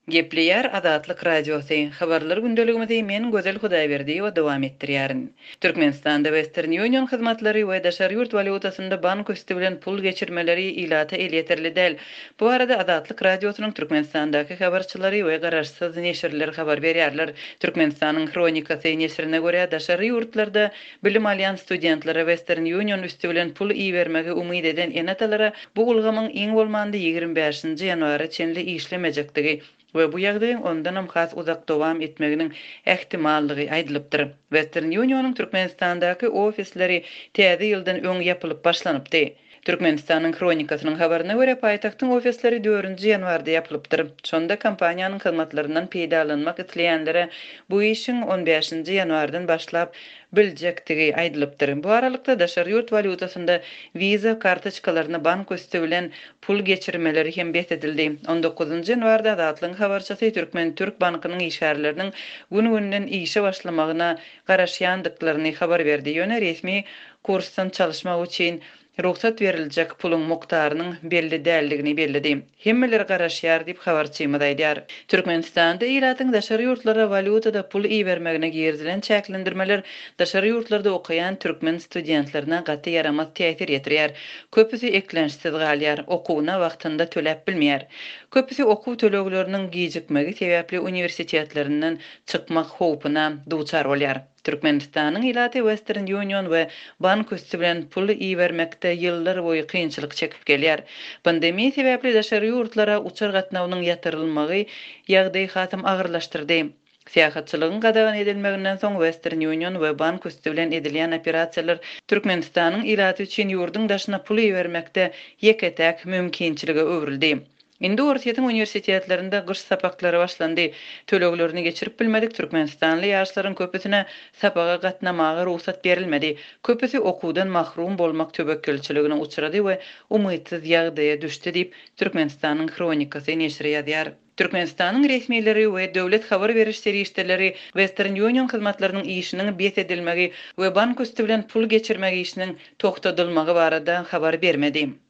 Gepleyer Azatlyk Radiosu. Habarlar gündeligimizde men Gözel Hudaýberdi we dowam etdirýärin. Türkmenistanda Western Union hyzmatlary we daşary ýurt valutasynda bank üstü bilen pul geçirmeleri ilata elýeterli däl. Bu arada Azatlyk Radiosynyň Türkmenistandaky habarçylary we garaşsyz neşirler habar berýärler. Türkmenistanyň Kronikasy neşrine görä daşary ýurtlarda bilim alýan studentlara Western Union üstü bilen pul iýermegi umyd eden enatalara bu ulgamyň iň bolmandy 25-nji ýanwary çenli işlemejekdigi we bu ýagdaýyň ondan hem has uzak dowam etmeginiň ähtimallygy aýdylypdyr. Western Union'un Türkmenistandaky ofisleri täze ýyldan öň ýapylyp başlanypdy. Türkmenistanyň Kronikasynyň habaryna görä paýtagtyň ofisleri 4-nji ýanwarda ýapylypdyr. Şonda kompaniýanyň hyzmatlarynyň peýdalanmak isleýänlere bu işiň 15-nji ýanwardan başlap biljekdigi aýdylypdyr. Bu aralykda daşary ýurt valutasynda viza kartoçkalaryny bank üstü bilen pul geçirmeleri hem besedildi. 19-njy ýanwarda Azatlyň habarçysy Türk bankynyň işgärleriniň gün-günden işe başlamagyna garaşýandyklaryny habar berdi. Ýöne resmi kursdan çalışmak üçin ruhsat veriljek pulun muktarynyň belli däldigini bellädi. Hemmeleri garaşýar diýip habarçymyz aýdýar. Türkmenistanda ýylatyň daşary ýurtlara valutada pul iýermegine gerilen çäklendirmeler daşary ýurtlarda okaýan türkmen studentlerine gaty ýaramaz täsir ýetirýär. Köpüsi eklençsiz galýar, okuwyna wagtynda töläp bilmeýär. Köpüsi okuw tölegleriniň gijikmegi sebäpli universitetlerinden çykmak howpyna duçar bolýar. Türkmenistanyň ýylaty Western Union we bank üstü bilen pul iýermekde ýyllar boýy kynçylyk çekip gelýär. Pandemiýa sebäpli daşary ýurtlara uçar gatnawynyň ýatyrylmagy ýagdaýy hatym agyrlaşdyrdy. Seýahatçylygyň gadagan edilmeginden soň Western Union we bank üstü bilen edilýän operasiýalar Türkmenistanyň ýylaty üçin ýurdun daşyna pul iýermekde ýeketäk mümkinçiligi öwrüldi. Indi Orsiýetiň universitetlerinde gyş sapaklary başlandy. Töleglerini geçirip bilmedik Türkmenistanly ýaşlaryň köpüsine sapaga gatnamagy ruhsat berilmedi. Köpüsi okuwdan mahrum bolmak töbekkelçiligine uçrady we umydsız ýagdaýa düşdi diýip Türkmenistanyň Kronikasy neşri ýazýar. Türkmenistanyň resmileri we döwlet habar beriş serişdeleri Western Union hyzmatlarynyň işiniň besedilmegi we bank üstü bilen pul geçirmegi işiniň togtadylmagy barada habar bermedi.